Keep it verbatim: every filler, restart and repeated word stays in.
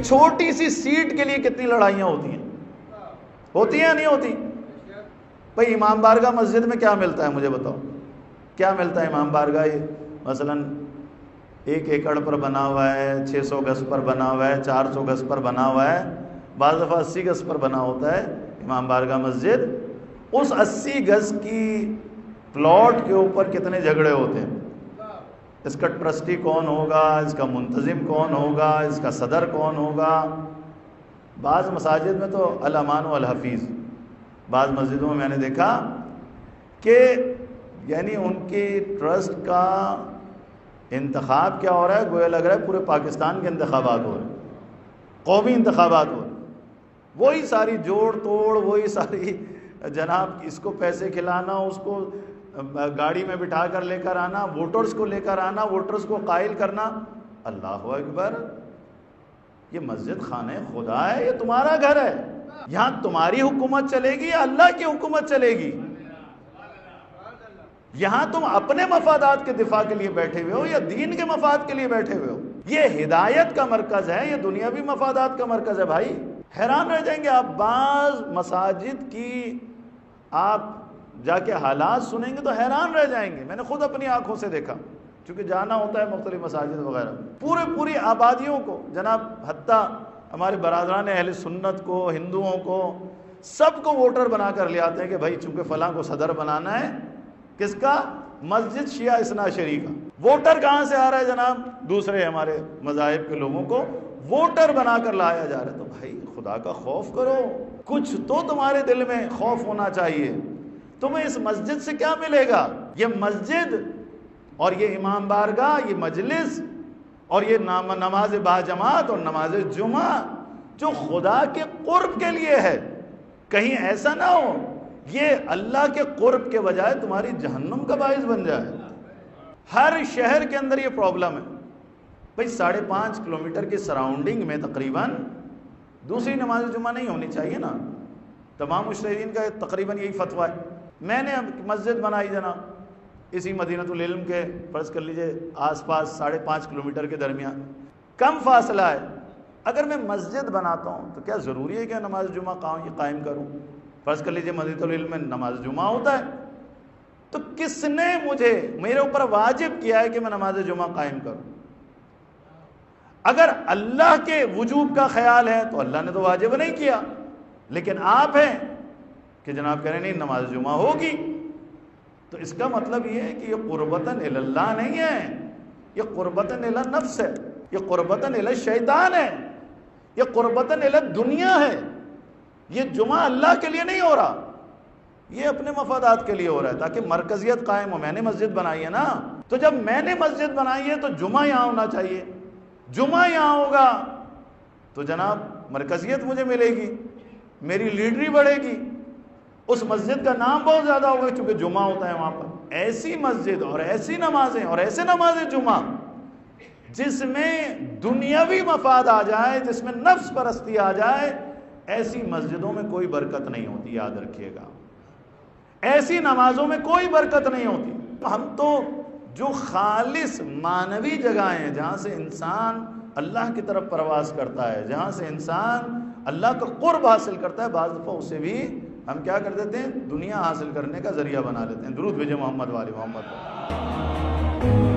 چھوٹی سی سیٹ کے لیے کتنی لڑائیاں ہوتی ہیں، ہوتی ہیں نہیں ہوتی؟ بھئی امام بارگاہ مسجد میں کیا ملتا ہے مجھے بتاؤ، کیا ملتا ہے امام بارگاہ؟ یہ مثلاً ایک ایکڑ پر بنا ہوا ہے، چھ سو گز پر بنا ہوا ہے، چار سو گز پر بنا ہوا ہے، بعض دفعہ اسی گز پر بنا ہوتا ہے امام بارگاہ مسجد۔ اس اسی گز کی پلاٹ کے اوپر کتنے جھگڑے ہوتے ہیں، اس کا ٹرسٹی کون ہوگا، اس کا منتظم کون ہوگا، اس کا صدر کون ہوگا۔ بعض مساجد میں تو الامان والحفیظ، بعض مسجدوں میں میں نے دیکھا کہ یعنی ان کی ٹرسٹ کا انتخاب کیا ہو رہا ہے، گویا لگ رہا ہے پورے پاکستان کے انتخابات ہو رہے ہیں، قومی انتخابات ہو رہے ہیں، وہی ساری جوڑ توڑ، وہی ساری جناب اس کو پیسے کھلانا، اس کو گاڑی میں بٹھا کر لے کر آنا، ووٹرز کو لے کر آنا، ووٹرز کو قائل کرنا۔ اللہ اکبر، یہ مسجد خانہ خدا ہے، یہ تمہارا گھر ہے، یہاں تمہاری حکومت چلے گی یا اللہ کی حکومت چلے گی؟ یہاں تم اپنے مفادات کے دفاع کے لیے بیٹھے ہوئے ہو یا دین کے مفاد کے لیے بیٹھے ہوئے ہو؟ یہ ہدایت کا مرکز ہے، یہ دنیاوی مفادات کا مرکز ہے۔ بھائی حیران رہ جائیں گے آپ، بعض مساجد کی آپ جا کے حالات سنیں گے تو حیران رہ جائیں گے۔ میں نے خود اپنی آنکھوں سے دیکھا، چونکہ جانا ہوتا ہے مختلف مساجد وغیرہ، پورے پوری آبادیوں کو جناب، حتیٰ ہمارے برادران اہل سنت کو، ہندوؤں کو، سب کو ووٹر بنا کر لے آتے ہیں کہ بھائی چونکہ فلاں کو صدر بنانا ہے، کس کا؟ مسجد شیعہ اثنا عشری کا۔ ووٹر کہاں سے آ رہا ہے جناب؟ دوسرے ہمارے مذاہب کے لوگوں کو ووٹر بنا کر لایا جا رہا ہے۔ تو بھائی خدا کا خوف کرو، کچھ تو تمہارے دل میں خوف ہونا چاہیے۔ تمہیں اس مسجد سے کیا ملے گا؟ یہ مسجد اور یہ امام بارگاہ، یہ مجلس اور یہ نماز باجماعت اور نماز جمعہ جو خدا کے قرب کے لیے ہے، کہیں ایسا نہ ہو یہ اللہ کے قرب کے بجائے تمہاری جہنم کا باعث بن جائے۔ ہر شہر کے اندر یہ پرابلم ہے۔ بھئی ساڑھے پانچ کلومیٹر کی سراؤنڈنگ میں تقریباً دوسری نماز جمعہ نہیں ہونی چاہیے نا، تمام مجتہدین کا تقریباً یہی فتویٰ ہے۔ میں نے مسجد بنائی جناب اسی مدینۃ العلم کے، فرض کر لیجئے آس پاس ساڑھے پانچ کلومیٹر کے درمیان کم فاصلہ ہے۔ اگر میں مسجد بناتا ہوں تو کیا ضروری ہے کہ نماز جمعہ قائم کروں؟ فرض کر لیجئے مدینۃ العلم میں نماز جمعہ ہوتا ہے، تو کس نے مجھے میرے اوپر واجب کیا ہے کہ میں نماز جمعہ قائم کروں؟ اگر اللہ کے وجوب کا خیال ہے تو اللہ نے تو واجب نہیں کیا، لیکن آپ ہیں کہ جناب کہہ رہے نہیں نماز جمعہ ہوگی، تو اس کا مطلب یہ ہے کہ یہ قربتاً الی اللہ نہیں ہے، یہ قربتاً الی النفس ہے، یہ قربتاً الی الشیطان ہے، یہ قربتاً الی الدنیا ہے۔ یہ جمعہ اللہ کے لیے نہیں ہو رہا، یہ اپنے مفادات کے لیے ہو رہا ہے تاکہ مرکزیت قائم ہو۔ میں نے مسجد بنائی ہے نا، تو جب میں نے مسجد بنائی ہے تو جمعہ یہاں ہونا چاہیے، جمعہ یہاں ہوگا تو جناب مرکزیت مجھے ملے گی، میری لیڈری بڑھے گی، اس مسجد کا نام بہت زیادہ ہوگا چونکہ جمعہ ہوتا ہے وہاں پر۔ ایسی مسجد اور ایسی نمازیں اور ایسے نماز جمعہ جس میں دنیاوی مفاد آ جائے، جس میں نفس پرستی آ جائے، ایسی مسجدوں میں کوئی برکت نہیں ہوتی، یاد رکھیے گا، ایسی نمازوں میں کوئی برکت نہیں ہوتی۔ ہم تو جو خالص معنوی جگہیں ہیں جہاں سے انسان اللہ کی طرف پرواز کرتا ہے، جہاں سے انسان اللہ کا قرب حاصل کرتا ہے، بعض دفعہ اسے بھی ہم کیا کر دیتے ہیں؟ دنیا حاصل کرنے کا ذریعہ بنا لیتے ہیں۔ درود بھیجیں محمد والے محمد۔